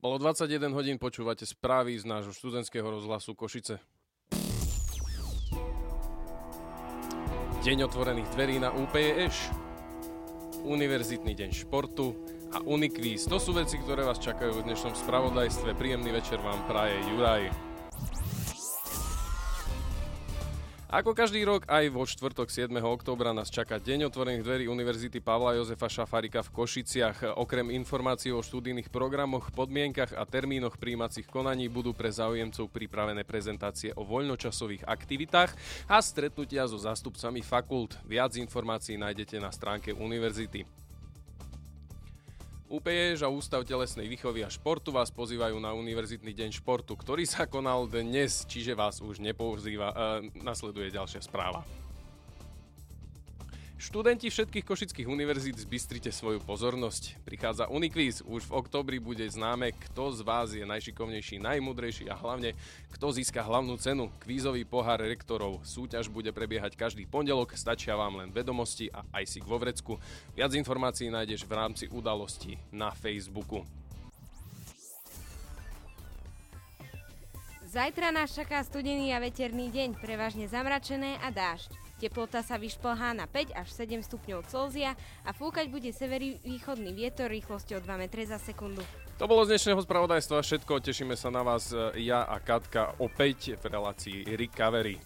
Bolo 21 hodín, počúvate správy z nášho študentského rozhlasu Košice. Deň otvorených dverí na UPEŠ, Univerzitný deň športu a Unikvíz. To sú veci, ktoré vás čakajú v dnešnom spravodajstve. Príjemný večer vám praje Juraj. Ako každý rok, aj vo štvrtok 7. októbra nás čaká Deň otvorených dverí Univerzity Pavla Jozefa Šafárika v Košiciach. Okrem informácií o študijných programoch, podmienkach a termínoch prijímacích konaní budú pre záujemcov pripravené prezentácie o voľnočasových aktivitách a stretnutia so zástupcami fakult. Viac informácií nájdete na stránke univerzity. UPEŠ a Ústav telesnej výchovy a športu vás pozývajú na Univerzitný deň športu, ktorý sa konal dnes, čiže vás už nepozýva. Nasleduje ďalšia správa. Študenti všetkých košických univerzít zbystrite svoju pozornosť. Prichádza Unikvíz. Už v októbri bude známe, kto z vás je najšikovnejší, najmudrejší a hlavne, kto získa hlavnú cenu. Kvízový pohár rektorov. Súťaž bude prebiehať každý pondelok, stačia vám len vedomosti a ISIC vo vrecku. Viac informácií nájdeš v rámci udalostí na Facebooku. Zajtra nás čaká studený a veterný deň, prevažne zamračené a dážď. Teplota sa vyšplhá na 5 až 7 stupňov Celzia a fúkať bude severovýchodný vietor rýchlosťou 2 metre za sekundu. To bolo z dnešného spravodajstva všetko. Tešíme sa na vás ja a Katka opäť v relácii Recovery.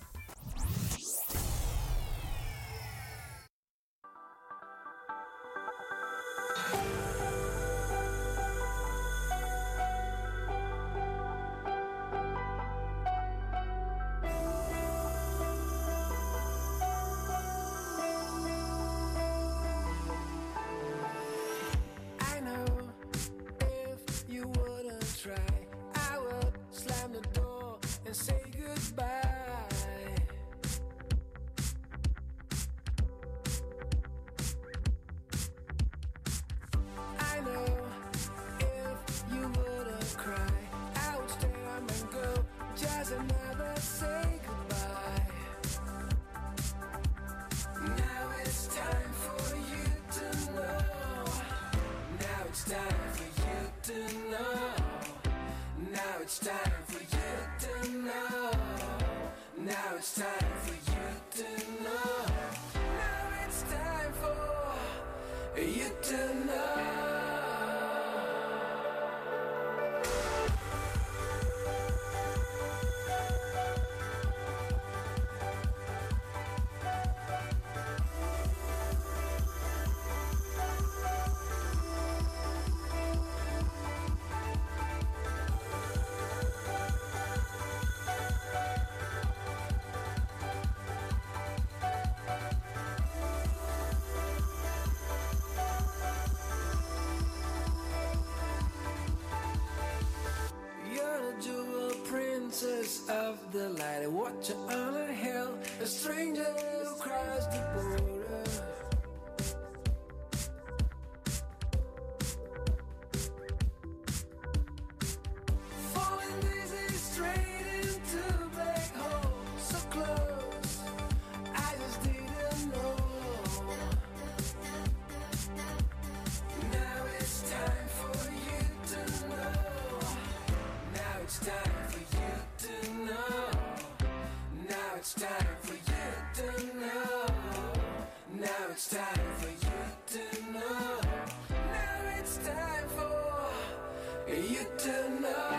Of the light, I watch you on a hill, a stranger who crossed the border. Falling easy straight into a black hole, so close, I just didn't know. Now it's time for you to know. Now it's time for you to know. Now it's time for you to know. Now it's time for you to know. Now it's time for you to know.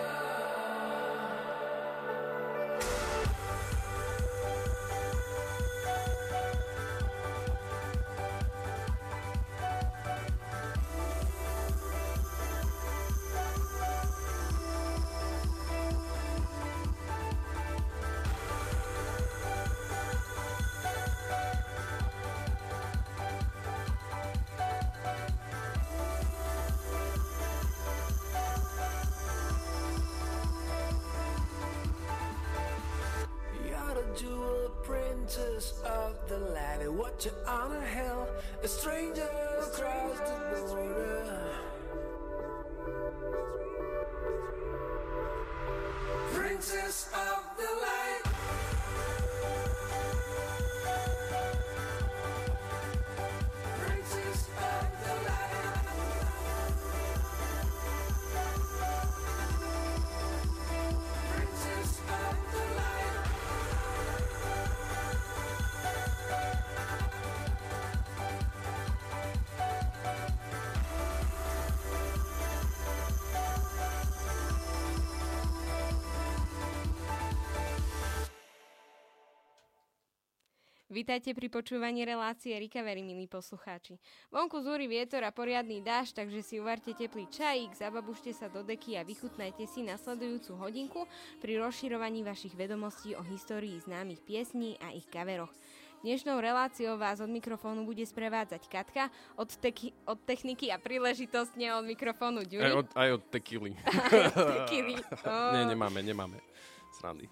Jewel princess of the light, watch you on a hill, a stranger across the border. Princess of the light. Princess of the light. Vítajte pri počúvaní relácie Recovery, milí poslucháči. Vonku zúri vietor a poriadny dážď, takže si uvarte teplý čajík, zababušte sa do deky a vychutnajte si nasledujúcu hodinku pri rozširovaní vašich vedomostí o histórii známych piesní a ich coveroch. Dnešnou reláciou vás od mikrofónu bude sprevádzať Katka, od techniky a príležitostne od mikrofónu Ďuri. Aj od tekily. Tekily. Nie, nemáme. Srandy.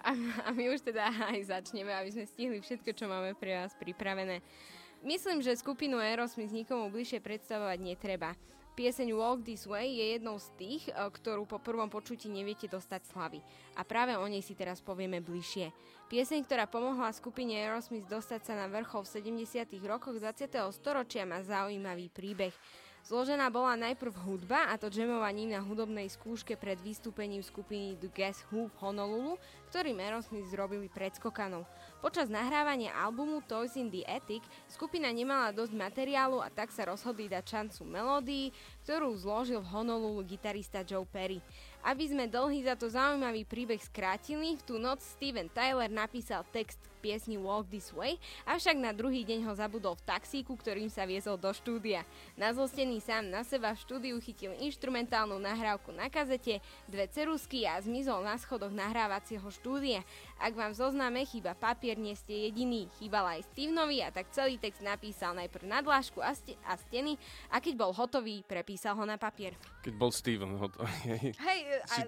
A my už teda aj začneme, aby sme stihli všetko, čo máme pre vás pripravené. Myslím, že skupinu Aerosmith nikomu bližšie predstavovať netreba. Pieseň Walk This Way je jednou z tých, ktorú po prvom počutí neviete dostať slavy. A práve o nej si teraz povieme bližšie. Pieseň, ktorá pomohla skupine Aerosmith dostať sa na vrchol v 70. rokoch 20. storočia, má zaujímavý príbeh. Zložená bola najprv hudba, a to jamovaním na hudobnej skúške pred vystúpením skupiny The Guess Who v Honolulu, ktorým Aerosmith zrobili predskokanou. Počas nahrávania albumu Toys in the Attic skupina nemala dosť materiálu a tak sa rozhodli dať šancu melódii, ktorú zložil v Honolulu gitarista Joe Perry. Aby sme dlhý za to zaujímavý príbeh skrátili, v tú noc Steven Tyler napísal text k piesni Walk This Way, avšak na druhý deň ho zabudol v taxíku, ktorým sa viezol do štúdia. Nazlostený sám na seba v štúdiu chytil inštrumentálnu nahrávku na kazete, 2 ceruzky a zmizol na schodoch nahrávacieho štúdia. Ak vám v zozname chýba papier, nie ste jediný, chýbal aj Stevenovi, a tak celý text napísal najprv na dlášku a steny, a keď bol hotový, prepísal ho na papier. Keď bol Steven hotový. Hej,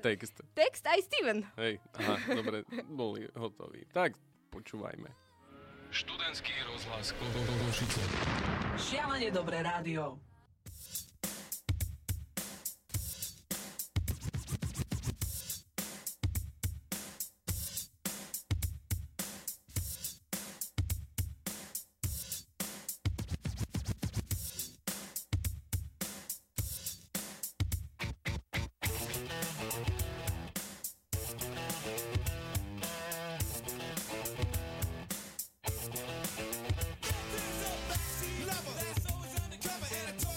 text aj Steven. Hej, aha, dobre, boli hotoví. Tak, počúvajme. Študentský rozhlas Košice. Šialene dobré rádio. That's always undercover and I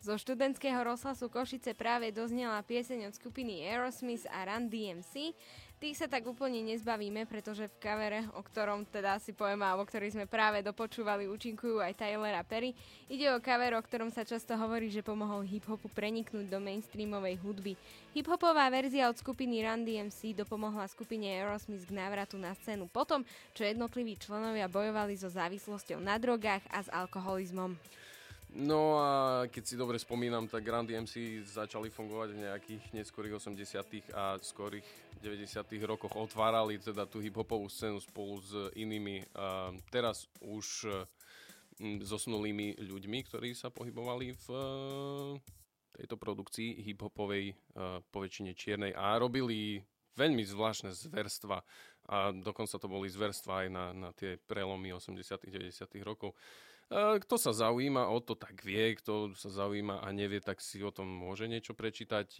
Zo študentského rozhlasu Košice práve doznela pieseň od skupiny Aerosmith a Run DMC. Tých sa tak úplne nezbavíme, pretože v covere, o ktorom teda si povieme, alebo ktorý sme práve dopočúvali, účinkujú aj Tyler a Perry. Ide o cover, o ktorom sa často hovorí, že pomohol hip-hopu preniknúť do mainstreamovej hudby. Hip-hopová verzia od skupiny Run DMC dopomohla skupine Aerosmith k návratu na scénu potom, čo jednotliví členovia bojovali so závislosťou na drogách a s alkoholizmom. No a keď si dobre spomínam, tak Run DMC začali fungovať v nejakých neskorých 80. a skorých 90. rokoch. Otvárali teda tú hip-hopovú scénu spolu s inými teraz už zosnulými ľuďmi, ktorí sa pohybovali v tejto produkcii hip-hopovej po väčšine čiernej a robili veľmi zvláštne zverstva a dokonca to boli zverstva aj na tie prelomy 80. 90. rokov. Kto sa zaujíma o to, tak vie. Kto sa zaujíma a nevie, tak si o tom môže niečo prečítať.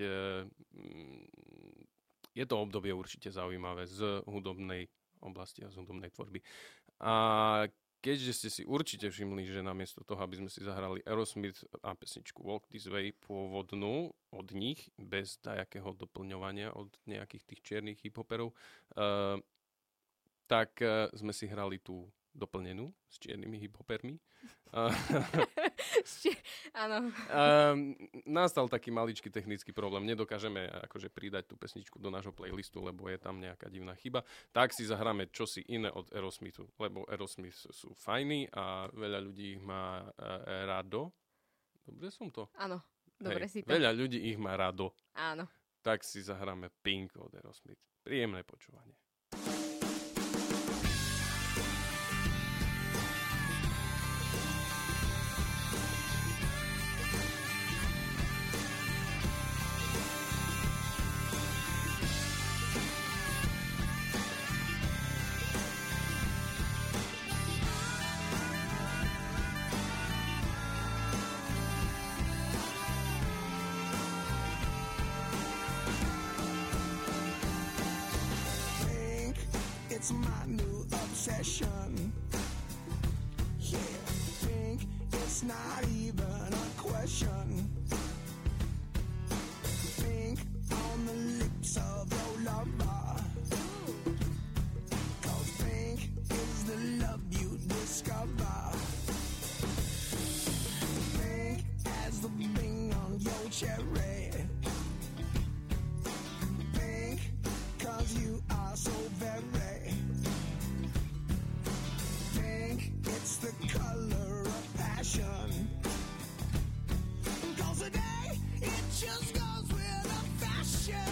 Je to obdobie určite zaujímavé z hudobnej oblasti a z hudobnej tvorby. A keďže ste si určite všimli, že namiesto toho, aby sme si zahrali Aerosmith a pesničku Walk This Way pôvodnú od nich, bez dajakého doplňovania od nejakých tých čiernych hiphoperov, tak sme si hrali tú doplnenú s čiernymi hiphopermi. Áno. Nastal taký maličký technický problém. Nedokážeme akože pridať tú pesničku do nášho playlistu, lebo je tam nejaká divná chyba. Tak si zahráme čosi iné od Aerosmithu, lebo Aerosmith sú fajní a veľa ľudí ich má rado. Dobre som to? Áno, dobre si to. Veľa ľudí ich má rado. Áno. Tak si zahráme Pink od Aerosmith. Príjemné počúvanie. It's my new obsession. Yeah, pink, it's not even a question. Pink on the lips of your lover. 'Cause pink is the love you discover. Pink as the bling on your cherry. Pink, 'cause you are so very. It's the color of passion. 'Cause today it just goes with the fashion.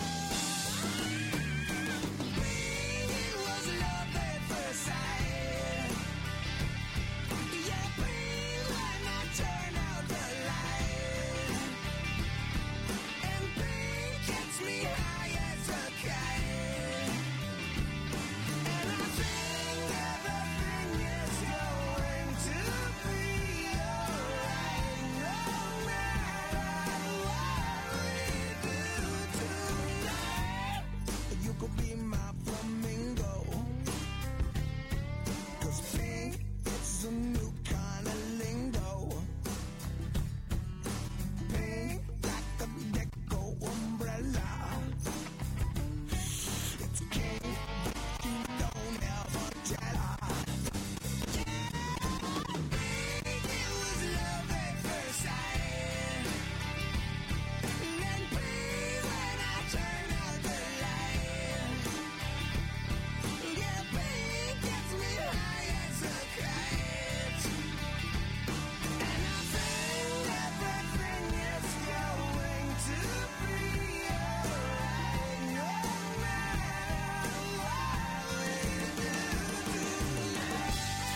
It was love at first sight. Yeah, please when I turn out the light. And pink gets me high as a kite. And I think everything is going to be alright, no matter what we do tonight. You could be my flamingo. 'Cause pink, it's a new kind of lingo. Pink, like a deco umbrella. It's king, but you don't ever tell her. It was love at first sight. And please when I turn out the light. Yeah, pink gets me high as a kite. And I think everything is going to be alright, no matter what we do tonight.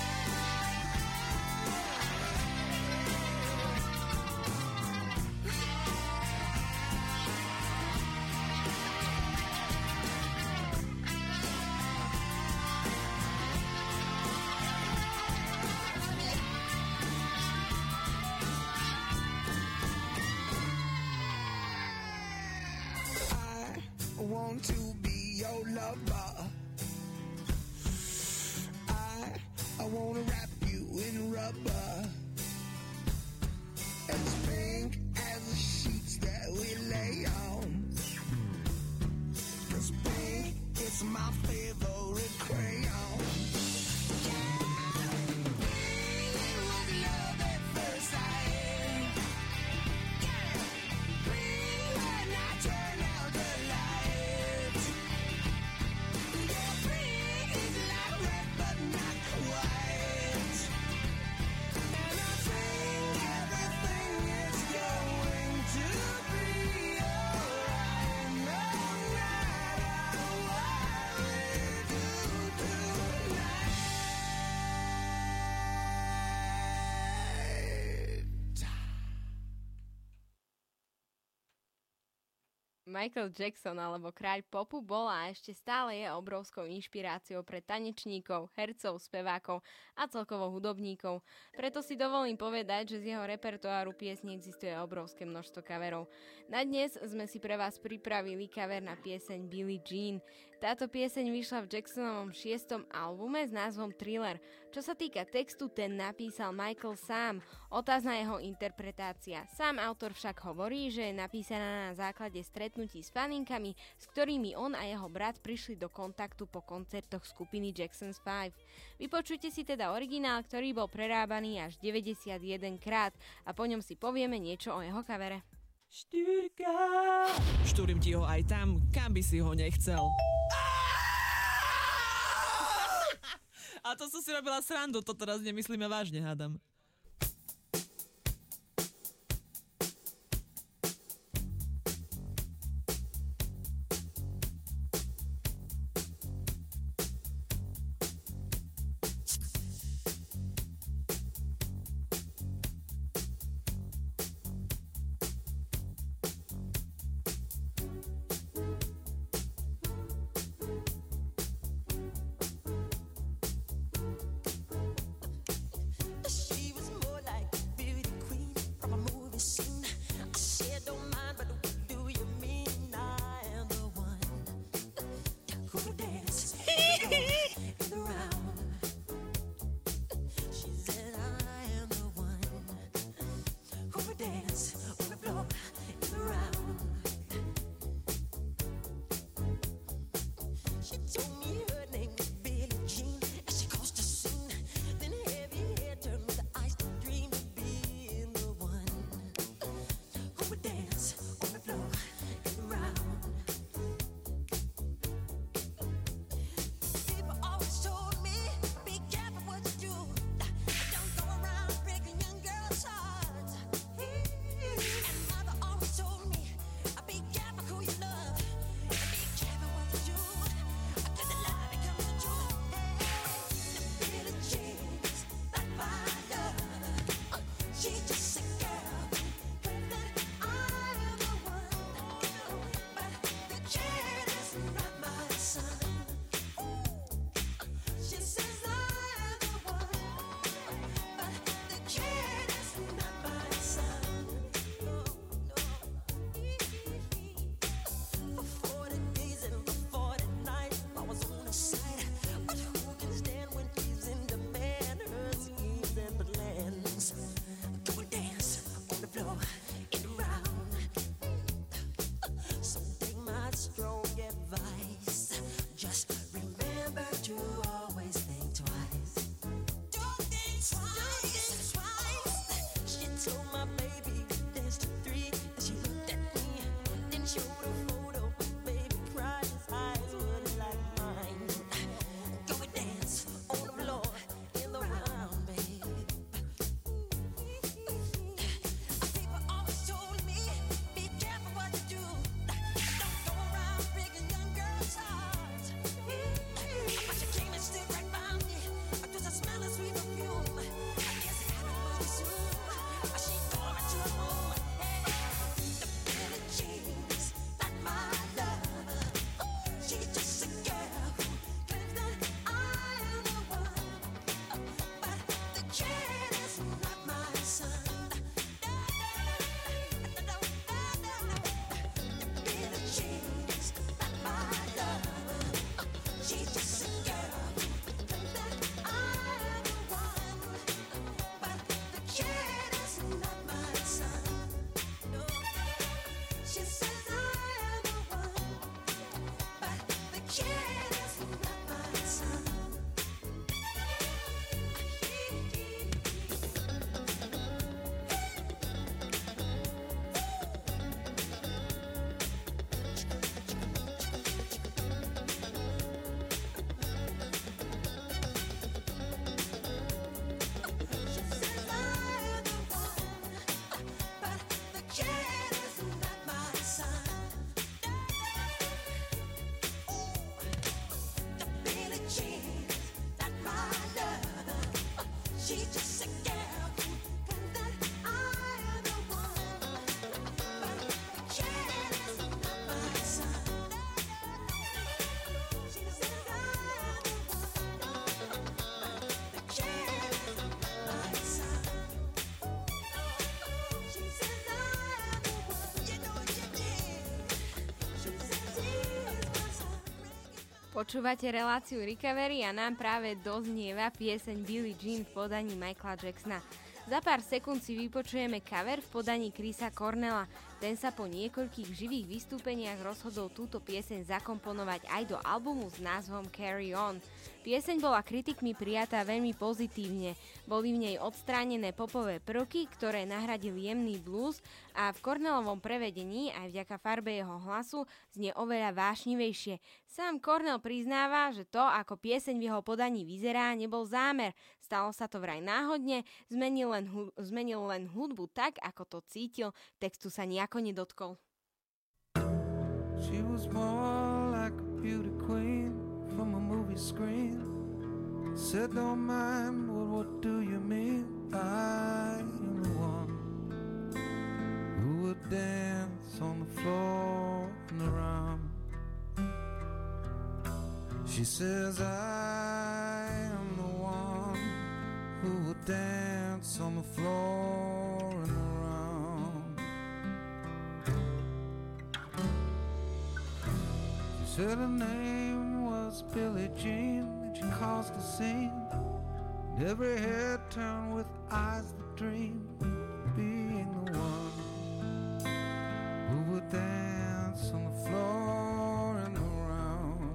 I want to be your lover. I want to wrap you in rubber. As pink as It's my favorite crayon. It was love at first sight. Green when I turn out the lights. Yeah, green is like red but not quite. And I think everything is going to be alright, no matter what we do tonight. Michael Jackson alebo kráľ popu bol a ešte stále je obrovskou inšpiráciou pre tanečníkov, hercov, spevákov a celkovo hudobníkov. Preto si dovolím povedať, že z jeho repertoáru piesní existuje obrovské množstvo coverov. Na dnes sme si pre vás pripravili cover na pieseň Billie Jean. Táto pieseň vyšla v Jacksonovom 6. albume s názvom Thriller. Čo sa týka textu, ten napísal Michael sám. Otázna jeho interpretácia. Sám autor však hovorí, že je napísaná na základe stretnutí s faninkami, s ktorými on a jeho brat prišli do kontaktu po koncertoch skupiny Jackson's 5. Vypočujte si teda originál, ktorý bol prerábaný až 91 krát a po ňom si povieme niečo o jeho covere. Štúrim ti ho aj tam, kam by si ho nechcel. A to som si robila srandu, to teraz nemyslíme vážne, hádam. She was more like beauty queen from a movie scene. I said don't mind, but what do you mean? I am the one who would dance in the round. She said I am the one who would dance on the floor in the round. She told me her name was Billie Jean as she caused a scene. Then heavy hair turned with the eyes to dream of being the one who would dance on the floor and around. People always told me, be careful what you do. Don't go around breaking young girls' hearts. And mother always told me, be careful who you love. Be careful what you do. Cause the lie becomes the truth. The Billie Jean's not my love. She's just a girl. Claims that I am the one. But the kid is not my son. She says I am the one. But the kid is not my son. No, no. For 40 days and for 40 nights, I was on her side. But who can stand when she's in demand? Her schemes and plans. Go and dance on the floor and around. So take my strong advice. Just remember to always think twice. Don't think twice. She told my baby dance to 3. Then she looked at me, then showed a photo. Baby cried, his eyes were like mine. Go and dance on the floor in the round, babe. People always told me, be careful what you do. Don't go around breaking young girls' hearts. But she came and stood right by me. Cause I smell a sweet perfume. I guess it happened pretty soon. She called me to her room. The Billie Jean's not my love. She's just a girl who claims that I am the one. But the kid is not my son. The Billie Jean's not my love. She's just a girl who claims that I am the one. But the kid is not my son. No, she says I am the one. But the kid Počúvate reláciu Recovery a nám práve doznieva pieseň Billie Jean v podaní Michaela Jacksona. Za pár sekúnd si vypočujeme cover v podaní Chrisa Cornella. Ten sa po niekoľkých živých vystúpeniach rozhodol túto pieseň zakomponovať aj do albumu s názvom Carry On. Pieseň bola kritikmi prijatá veľmi pozitívne. Boli v nej odstránené popové prvky, ktoré nahradil jemný blues a v Cornellovom prevedení aj vďaka farbe jeho hlasu znie oveľa vášnivejšie. Sám Cornell priznáva, že to, ako pieseň v jeho podaní vyzerá, nebol zámer. Stalo sa to vraj náhodne, zmenil len hudbu tak, ako to cítil, textu sa nejako nedotkol. She was more like a beauty queen from a movie screen. Said don't mind, but what do you mean? I am the one who would dance on the floor and around. She says I am the one who would dance on the floor and around. She said her name was Billie Jean, and she caused a scene, and every head turned with eyes that dream, being the one who would dance on the floor and around.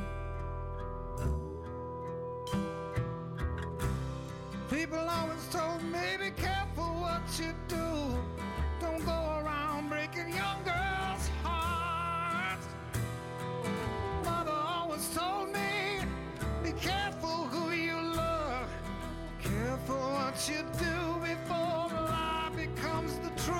People always told me, be careful what you do. Don't go around breaking young girls' hearts. Mother always told me, be careful who you love. Careful what you do before the lie becomes the truth.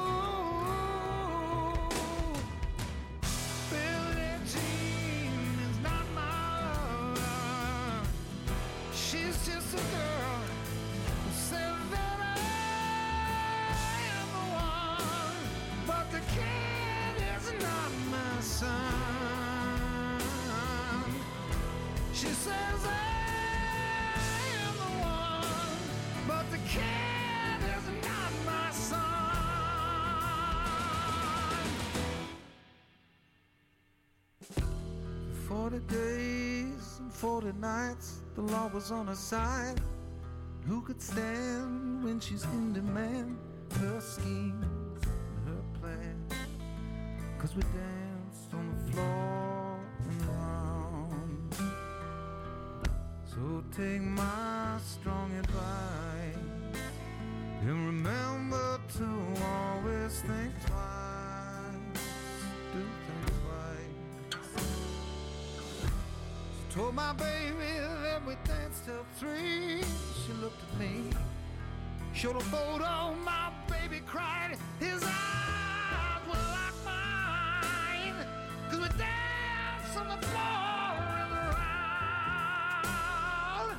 Billie Jean is not my lover. She's just a girl who says that I am the one, but the kid is not my son. She says I am the one, but the kid is not my son. For 40 days and 40 nights, the law was on her side. Who could stand when she's in demand? Her schemes and her plans. 'Cause we danced on the floor and around. So take my strong advice and remember to always think twice. Do think twice. She told my baby that we danced till 3. She looked at me, showed a photo, my baby cried. His eyes were like mine, 'cause we danced on the floor and around.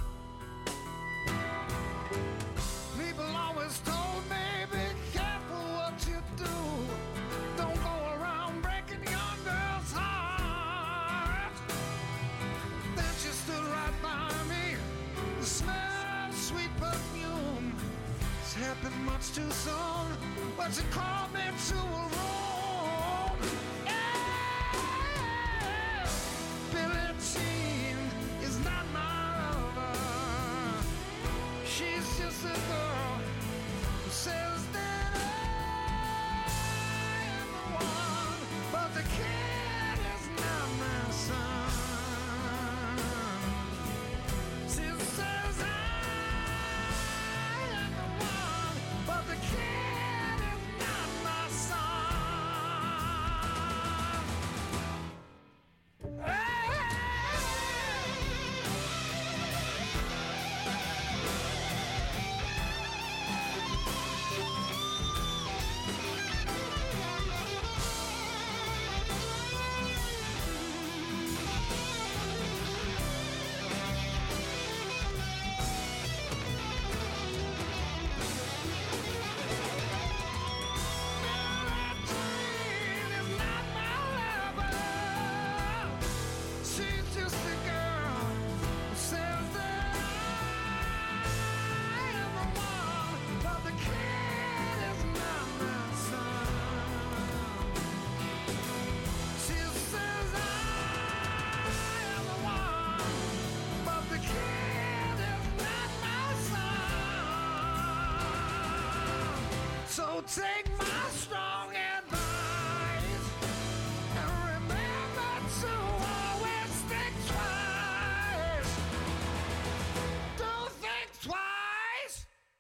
People always told me, be careful what you do. Don't go around breaking young girls' hearts. Then she stood right by me, the smell of sweet perfume. It's happened much too soon, but she called me to a room. Yeah. Billie Jean is not my lover. She's just a girl who says that I am the one, but the kid is not my son. She says I am the one, but the kid is not my son. take my strong advice and remember to always think twice. Don't think twice.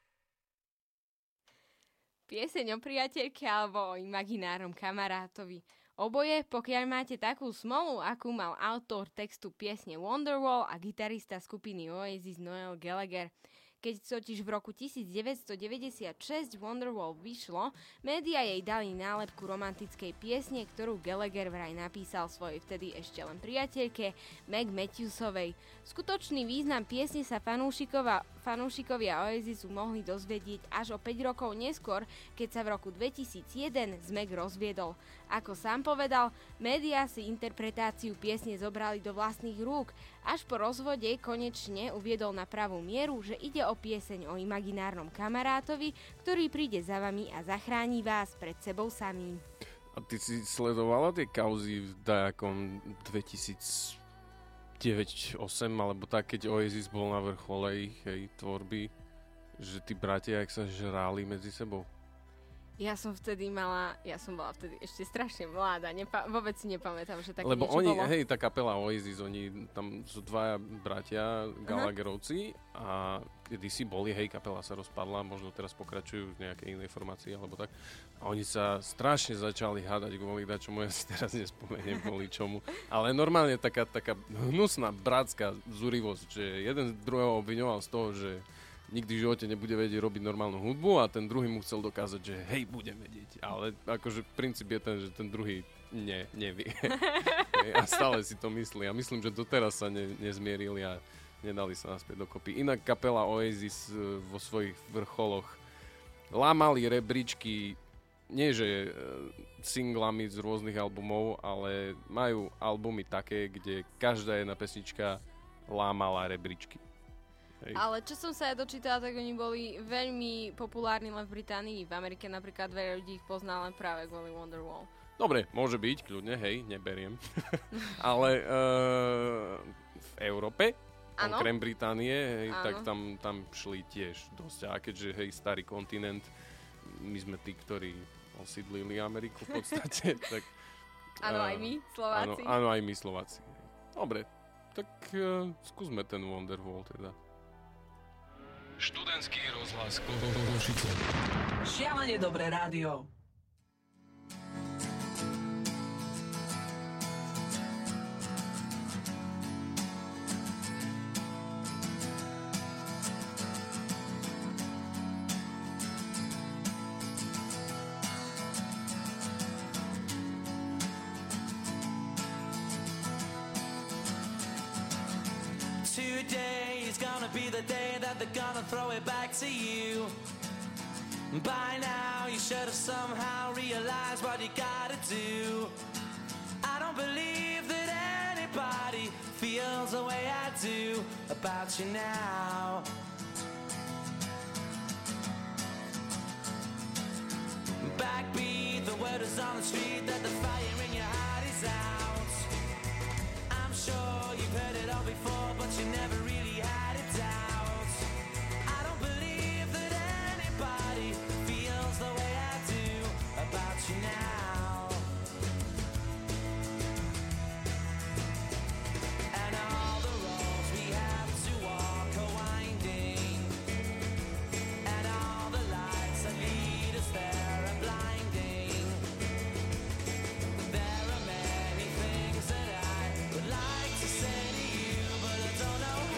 Pieseň o priateľke alebo o imaginárnom kamarátovi. Oboje, pokiaľ máte takú smolu, akú mal autor textu piesne Wonderwall a gitarista skupiny Oasis Noel Gallagher. Keď totiž v roku 1996 Wonderwall vyšlo, médiá jej dali nálepku romantickej piesne, ktorú Gallagher vraj napísal svojej vtedy ešte len priateľke Meg Matthewsovej. Skutočný význam piesne sa fanúšikovia Oasisu mohli dozvedieť až o 5 rokov neskôr, keď sa v roku 2001 z Meg rozviedol. Ako sám povedal, médiá si interpretáciu piesne zobrali do vlastných rúk. Až po rozvode konečne uviedol na pravú mieru, že ide o pieseň o imaginárnom kamarátovi, ktorý príde za vami a zachráni vás pred sebou samým. A ty si sledovala tie kauzy v dajakom 2009-2008 alebo tak, keď Oasis bol na vrchole ich tvorby, že tí bratia, jak sa žrali medzi sebou? Ja som bola vtedy ešte strašne mladá, vôbec si nepamätám, že také lebo niečo oni, bolo. hej, tá kapela Oasis, oni tam sú dvaja bratia Gallagherovci a kedysi boli, hej, kapela sa rozpadla, možno teraz pokračujú nejaké iné formácie alebo tak. A oni sa strašne začali hádať kvôli dačomu, ja si teraz nespomeniem kvôli čomu. Ale normálne taká hnusná bratská zúrivosť, že jeden druhého obviňoval z toho, že nikdy v živote nebude vedieť robiť normálnu hudbu a ten druhý mu chcel dokázať, že hej, budem vedieť. Ale akože princíp je ten, že ten druhý nevie. A stále si to myslí. A myslím, že doteraz sa nezmierili a nedali sa naspäť dokopy. Inak kapela Oasis vo svojich vrcholoch lámali rebríčky, nie že singlami z rôznych albumov, ale majú albumy také, kde každá jedna pesnička lámala rebríčky. Hej. Ale čo som sa ja dočítala, tak oni boli veľmi populárni len v Británii. V Amerike napríklad veľa ľudí ich pozná len práve kvôli Wonderwall. Dobre, môže byť, kľudne, hej, neberiem. Ale v Európe, okrem Británie, hej, tak tam šli tiež dosť. A keďže, hej, starý kontinent, my sme tí, ktorí osídlili Ameriku v podstate, tak... Áno, aj my, Slováci. Áno, aj my, Slováci. Dobre, tak skúsme ten Wonderwall teda. Študentský rozhlas Košice. Šialene dobré rádio. Today is gonna be the day that they're gonna throw it back to you. By now you should have somehow realized what you gotta do. I don't believe that anybody feels the way I do about you now. Backbeat, the word is on the street that the fire in your heart is out. I'm sure you've heard it all before, but you never really had a doubt. I don't believe that anybody feels the way I do about you now. And all the roads we have to walk are winding, and all the lights that lead us there are blinding. There are many things that I would like to say to you, but I don't know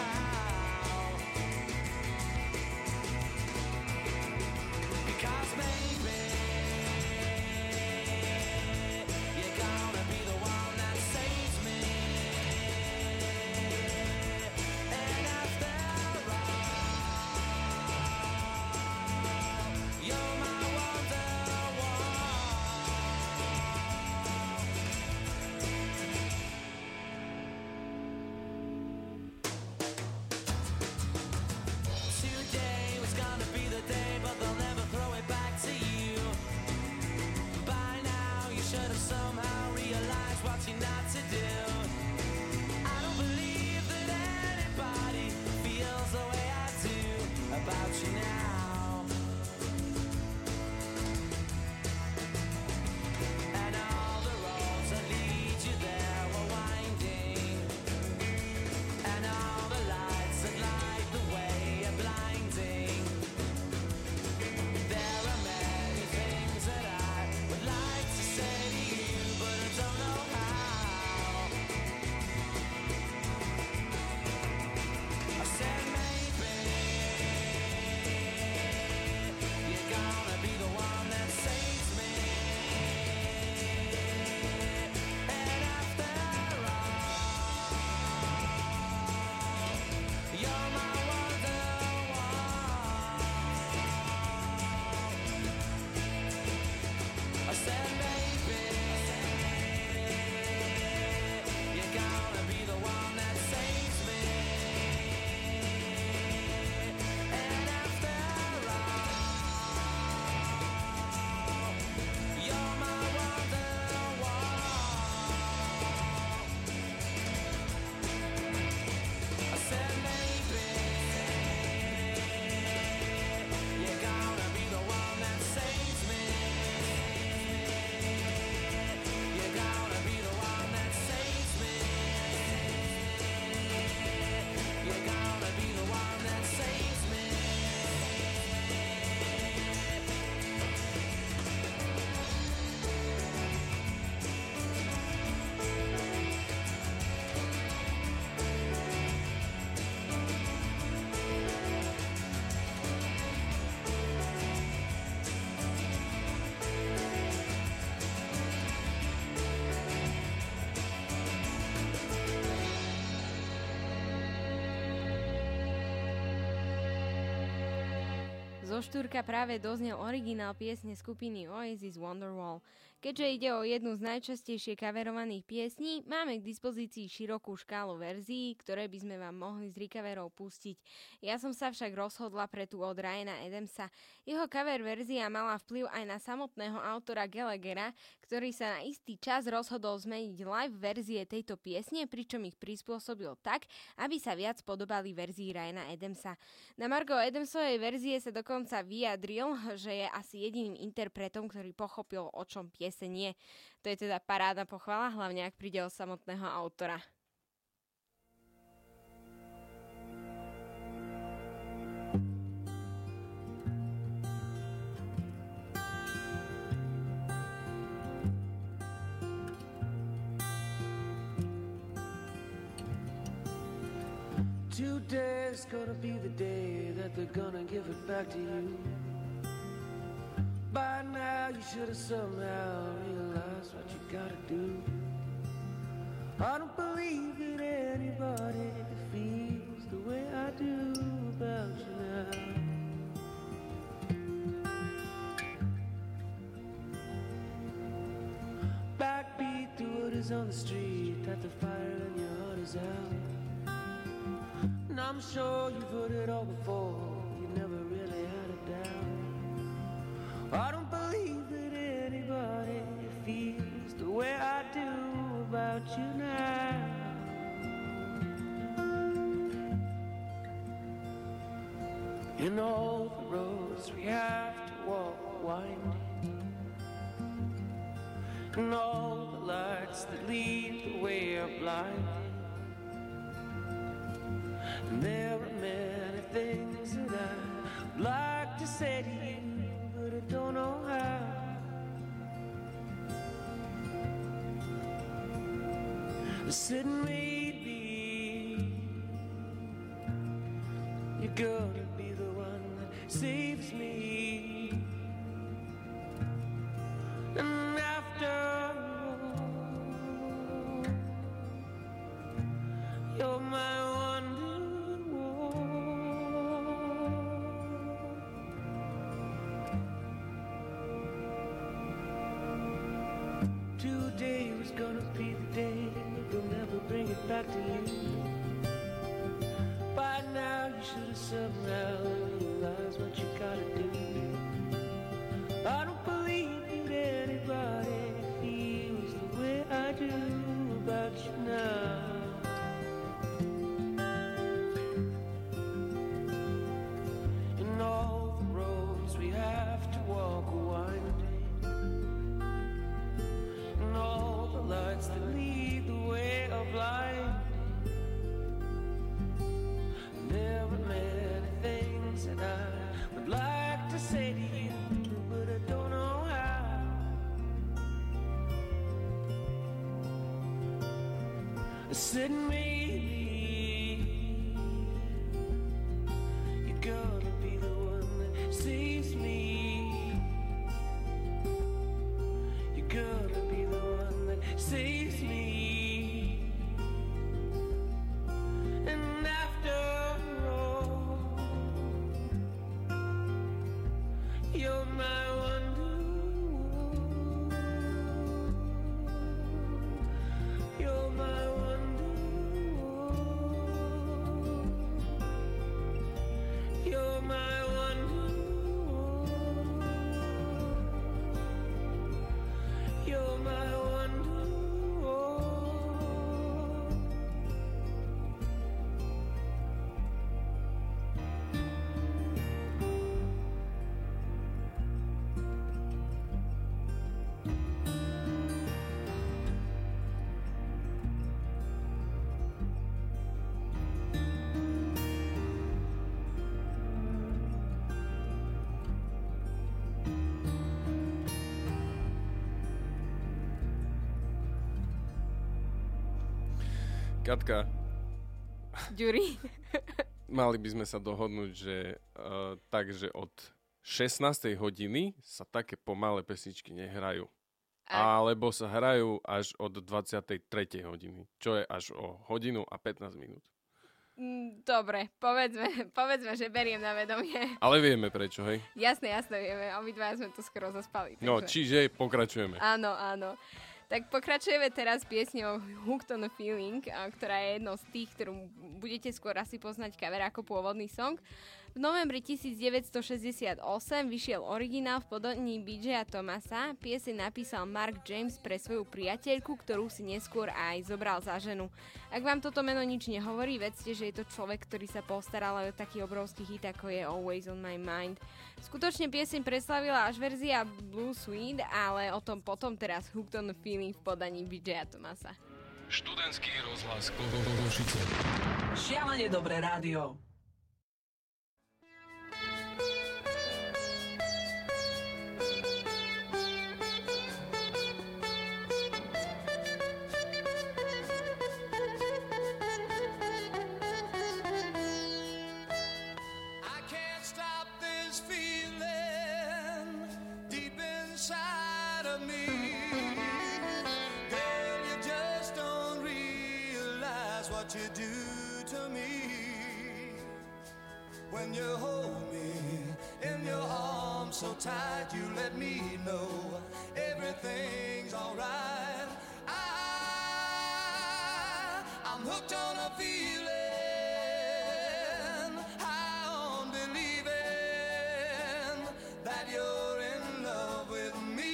Zo štúrka práve doznel originál piesne skupiny Oasis Wonderwall. Keďže ide o jednu z najčastejšie coverovaných piesní, máme k dispozícii širokú škálu verzií, ktoré by sme vám mohli z recoverov pustiť. Ja som sa však rozhodla pre tú od Ryana Adamsa. Jeho cover verzia mala vplyv aj na samotného autora Gallaghera, ktorý sa na istý čas rozhodol zmeniť live verzie tejto piesne, pričom ich prispôsobil tak, aby sa viac podobali verzii Ryana Adamsa. Na margo Adamsovej verzie sa dokonca vyjadril, že je asi jediným interpretom, ktorý pochopil, o čom pieseň je. To je teda parádna pochvala, hlavne ak príde o samotného autora. Today's gonna be the day that they're gonna give it back to you. By now you should have somehow realized what you gotta do. I don't believe that anybody feels the way I do about you now. Backbeat to what is on the street, that the fire in your heart is out. And I'm sure you've heard it all before, you never really had a doubt. I don't believe that anybody feels the way I do about you now. In all the roads we have to walk winding, and all the lights that lead the way are blinding. And there are many things that I'd like to say to you, but I don't know how. Sit and read me. You're gonna be the one that saves me. And after all, you're my today was gonna be the day they'll never bring it back to you. By now you should have somehow realized what you gotta do. I don't believe that anybody feels the way I do about you now. In all the roads we have to walk winding, and all the lights that lead the way are blinding. There are many things that I would like to say to you, but I don't know how. Sit and read me. You're gonna be the one that saves me. You're gonna be the one that saves me. And after all, you're my wonder. You're my wonder. You're my wonder. You're my wonder. Katka, Ďuri. mali by sme sa dohodnúť, že takže od 16. hodiny sa také pomalé pesničky nehrajú. Alebo sa hrajú až od 23. hodiny, čo je až o hodinu a 15 minút. Dobre, povedzme, že beriem na vedomie. Ale vieme prečo, hej? Jasné, vieme. Obidvaja sme to skoro zaspali. No, takže... čiže pokračujeme. Áno. Tak pokračujeme teraz piesňou Hooked on a Feeling, ktorá je jednou z tých, ktorú budete skôr asi poznať cover ako pôvodný song. V novembri 1968 vyšiel originál v podaní BJ Thomasa. Pieseň napísal Mark James pre svoju priateľku, ktorú si neskôr aj zobral za ženu. Ak vám toto meno nič nehovorí, vedzte, že je to človek, ktorý sa postaral aj o taký obrovský hit, ako je Always on my mind. Skutočne pieseň preslavila až verzia Blue Suede, ale o tom potom teraz Hooked on a Feeling v podaní BJ Thomasa. Študentský rozhlas Košice. Šialene dobré rádio. What you do to me when you hold me in your arms so tight, you let me know everything's alright. I'm hooked on a feeling, high on believing that you're in love with me.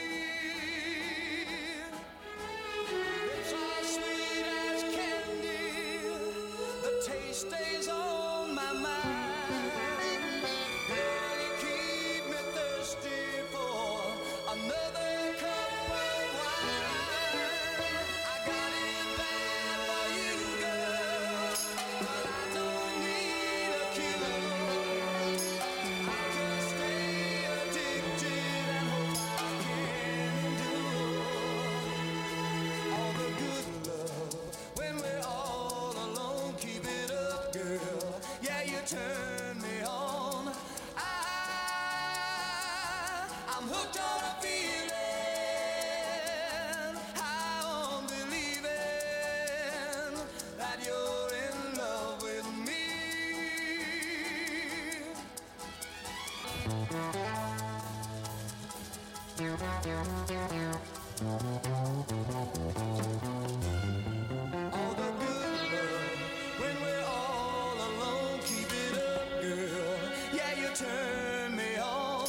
Lips are sweet as candy, the taste stays on my mind. Girl, you keep me thirsty for another cup of wine. I got it bad for you, girl, but I don't need a cure. I can stay addicted and hope I can endure all the good love when we're all alone. Keep it up, girl. Yeah, you turn me on. I'm hooked on a feeling, high on believing that you're in love with me. All the good love when we're all alone. Keep it up, girl. Yeah, you turn me on.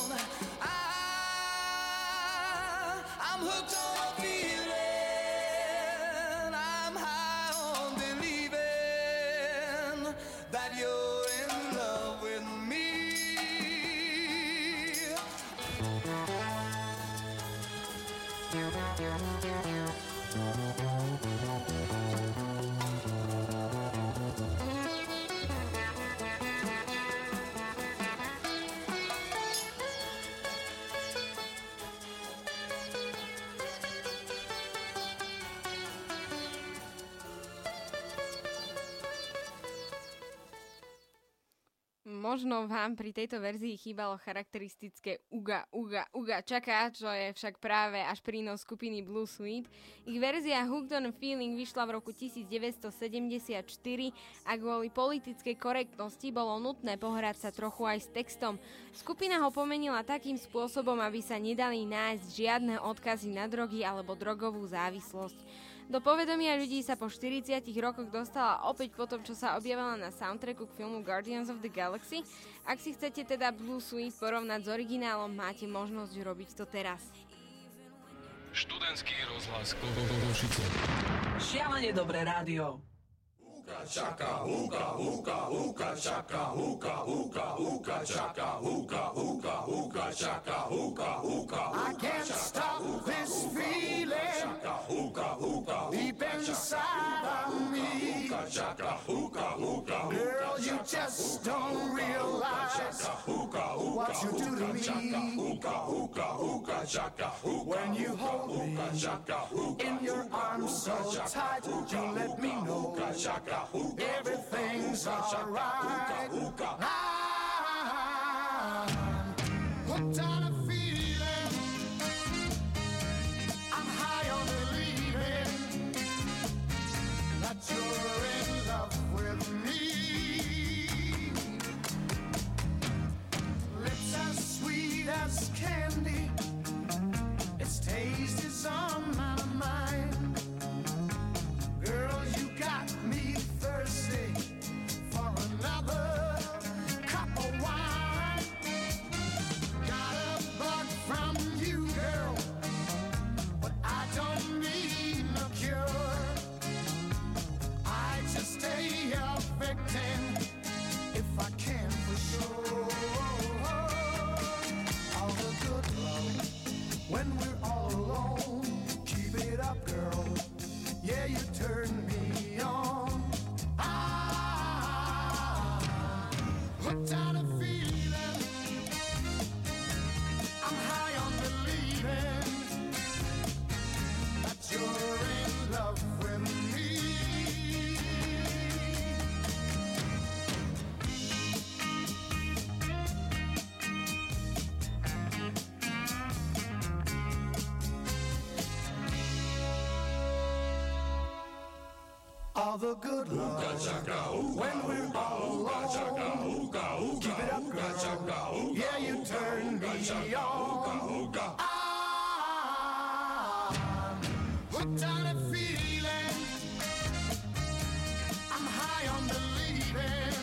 I'm hooked on a feeling. I'm high on believing that you're in love with me. Možno vám pri tejto verzii chýbalo charakteristické uga, čaká, čo je však práve až prínos skupiny Blue Suede. Ich verzia Hooked on a Feeling vyšla v roku 1974 a kvôli politickej korektnosti bolo nutné pohrať sa trochu aj s textom. Skupina ho pomenila takým spôsobom, aby sa nedali nájsť žiadne odkazy na drogy alebo drogovú závislosť. Do povedomia ľudí sa po 40 rokoch dostala opäť po tom, čo sa objavila na soundtracku k filmu Guardians of the Galaxy. Ak si chcete teda Blue Suede porovnať s originálom, máte možnosť robiť to teraz. Študentský rozhlas Košice. Šialene dobré rádio. Chaka, hookah, hookah, hookah, chaka, hookah, hookah, hookah, chaka, hookah, hookah, hookah, chaka, hookah, hookah. I can't stop this feeling deep inside of me. Girl, you just don't realize what you do to me. When you hold me in your arms so tight, you let me know everything's alright. I'm hooked on a feeling, I'm high on believing that you're in love with me. perfecting if I can for sure. All the good love when we're all alone. Keep it up, girl. Yeah, you turn me on. Hooked on a feeling. I'm high on believing that you're in love with me. All the good love when we're all alone. Keep it up, girl. Yeah, you turn me on. Hooked on a feeling. I'm high on believing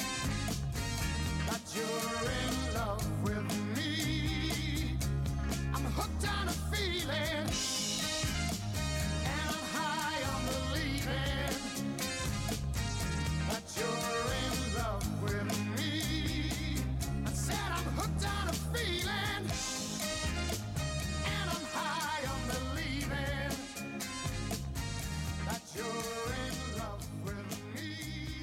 that you're in love with me. I'm hooked on a feeling. And I'm high on believing that you're in love with me. I said I'm hooked on a feeling. And I'm high on believing that you're in love with me.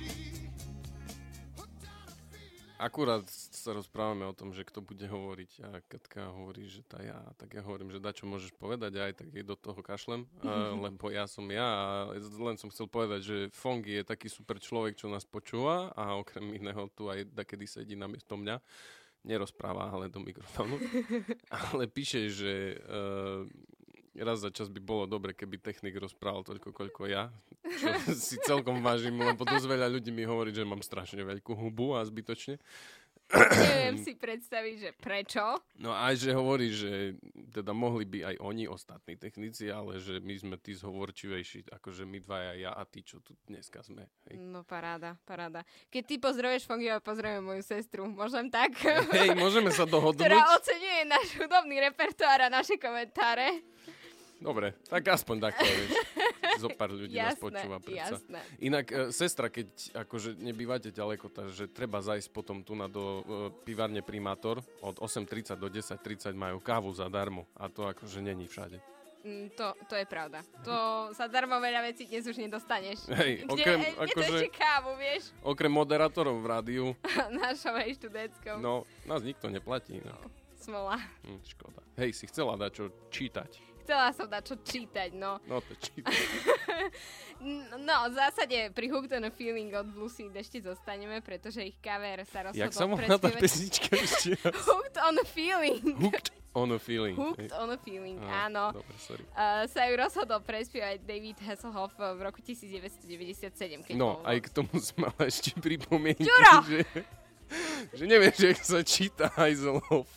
Hooked on a feeling. Akurát sa rozprávame o tom, že kto bude hovoriť a Katka hovorí, že tá ja, tak ja hovorím, že dačo môžeš povedať aj, tak jej do toho kašlem, lebo ja som ja a len som chcel povedať, že Fongy je taký super človek, čo nás počúva a okrem iného tu aj dakedy sedí namiesto mňa, nerozpráva, ale do mikrofónu, ale píše, že raz za čas by bolo dobre, keby technik rozprával toľko, koľko ja, čo si celkom vážim, lebo dosť veľa ľudí mi hovorí, že mám strašne veľkú hubu a zbytočne. Neviem si predstaviť, že prečo. No aj, že hovorí, že teda mohli by aj oni, ostatní technici, ale že my sme tí zhovorčivejší, akože my dvaja, ja a ty, čo tu dneska sme. Hej. No paráda. Keď ty pozdravuješ Fongy, ja pozdravujem moju sestru. Môžem tak? Hej, môžeme sa dohodnúť. Ktorá oceňuje náš hudobný repertoár a naše komentáre. Dobre, tak aspoň takto, vieš. Zo pár ľudí nás počúva predsa. Jasné. Inak, sestra, keď akože nebývate ďaleko, takže treba zajsť potom tu do pivárne Primátor. Od 8:30 do 10:30 majú kávu zadarmo. A to akože není všade. To je pravda. To sa darmo veľa vecí dnes už nedostaneš. Hej, Kde kávu, vieš? Okrem moderátorov v rádiu. Našou aj študentskou. No, nás nikto neplatí. No. Smola. Škoda. Hej, si chcela dať čo čítať. Chcela som dať čo čítať, no. No to čítaj. No, v zásade pri Hooked on a Feeling od Bluesy ešte zostaneme, pretože ich cover sa rozhodol Jak sa volá tá pesnička ešte raz? Hooked on a Feeling. Hooked on a Feeling. Hooked on a Feeling, áno. Dobre, sorry. Sa ju rozhodol prespievať David Hasselhoff v roku 1997. No, aj k tomu som mala ešte pripomienky, že nevieš, jak sa číta Heiselhoff.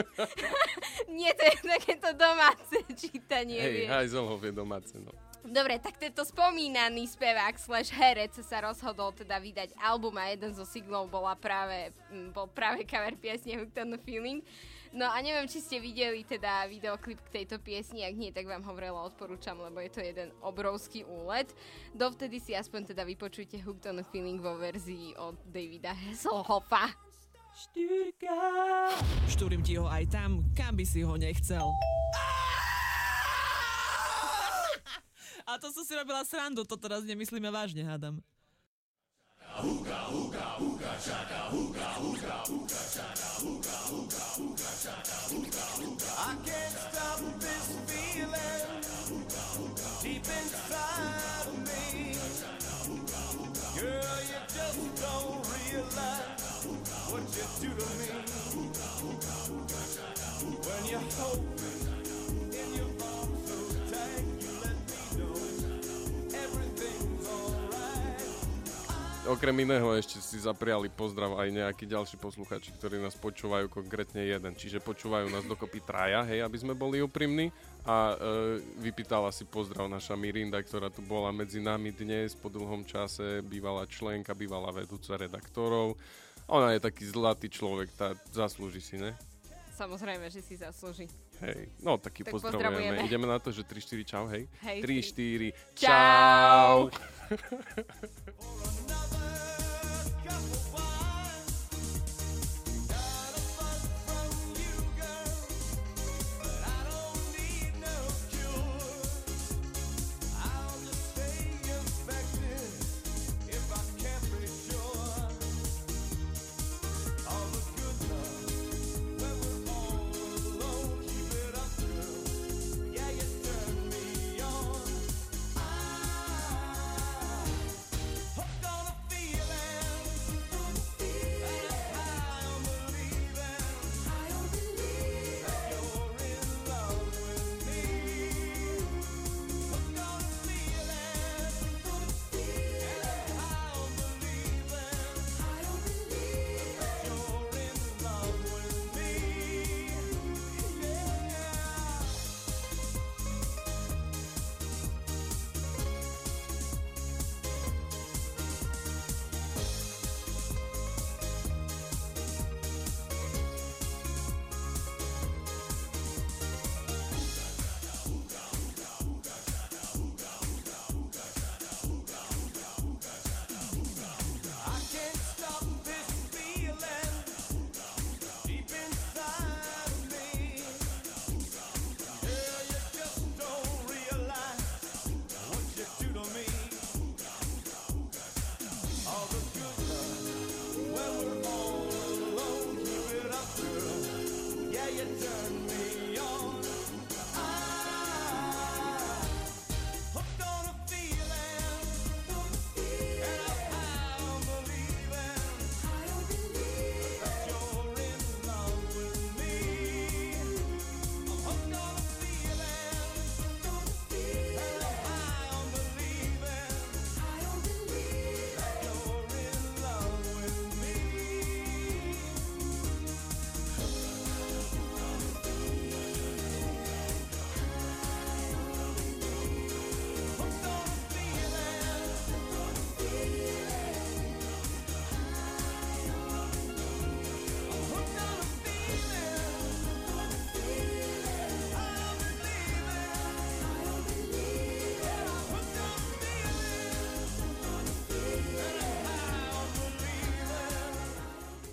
Nie, to je takéto domáce čítanie. Hej, Heiselhoff je domáce, no. Dobre, tak tento spomínaný spevák / herec sa rozhodol teda vydať album a jeden zo singlov bol práve cover piesne Hooked on the Feeling. No a neviem, či ste videli teda videoklip k tejto piesni, ak nie, tak vám ho vrelo odporúčam, lebo je to jeden obrovský úlet. Dovtedy si aspoň teda vypočujte Hooked on the Feeling vo verzii od Davida Hasselhoffa. Štúrim ti ho aj tam, kam by si ho nechcel. A to som si robila srandu, to teraz nemyslíme vážne, hádam. I can't stop this feeling deep inside of me. Girl, you just don't realize what you do to me. When you hold me in your arms so tight, you let me know everything's alright. Okrem iného ešte si zapriali pozdrav aj nejakí ďalší posluchači, ktorí nás počúvajú, konkrétne jeden. Čiže počúvajú nás dokopy traja, hej, aby sme boli úprimní. A vypýtala si pozdrav naša Mirinda, ktorá tu bola medzi nami dnes po dlhom čase, bývalá členka, bývalá vedúca redaktorov. Ona je taký zlatý človek, tá zaslúži si, ne? Samozrejme, že si zaslúži. Hej, no taký Tak pozdravujeme. Ideme na to, že 3-4 čau, hej? Hej, 3-4 čau! For another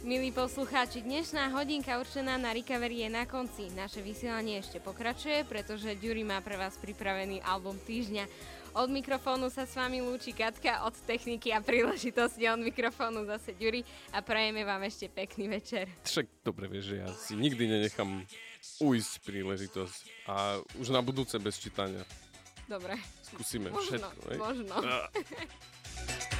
Milí poslucháči, dnešná hodinka určená na recovery je na konci. Naše vysielanie ešte pokračuje, pretože Ďuri má pre vás pripravený album týždňa. Od mikrofónu sa s vami lúči Katka, od techniky a príležitosti od mikrofónu zase Ďuri a prajeme vám ešte pekný večer. Však dobre vieš, že ja si nikdy nenechám ujsť príležitosť a už na budúce bez čítania. Dobre. Skúsime Možno, všetko. možno.